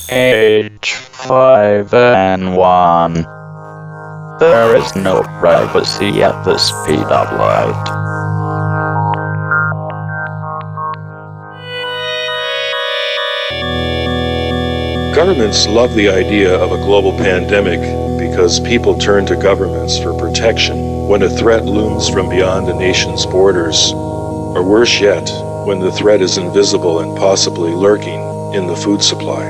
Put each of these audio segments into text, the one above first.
H5N1. There is no privacy at the speed of light. Governments love the idea of a global pandemic because people turn to governments for protection when a threat looms from beyond a nation's borders, or worse yet, when the threat is invisible and possibly lurking in the food supply.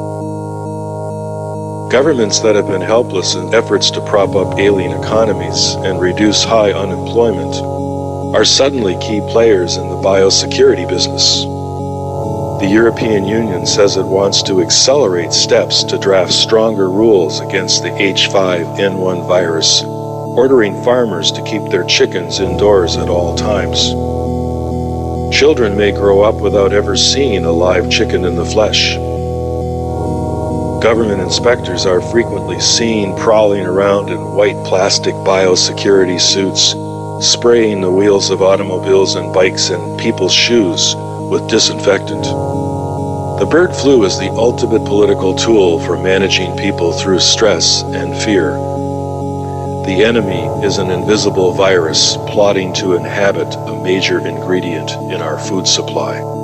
Governments that have been helpless in efforts to prop up ailing economies and reduce high unemployment are suddenly key players in the biosecurity business. The European Union says it wants to accelerate steps to draft stronger rules against the H5N1 virus, ordering farmers to keep their chickens indoors at all times. Children may grow up without ever seeing a live chicken in the flesh. Government inspectors are frequently seen prowling around in white plastic biosecurity suits, spraying the wheels of automobiles and bikes and people's shoes with disinfectant. The bird flu is the ultimate political tool for managing people through stress and fear. The enemy is an invisible virus plotting to inhabit a major ingredient in our food supply.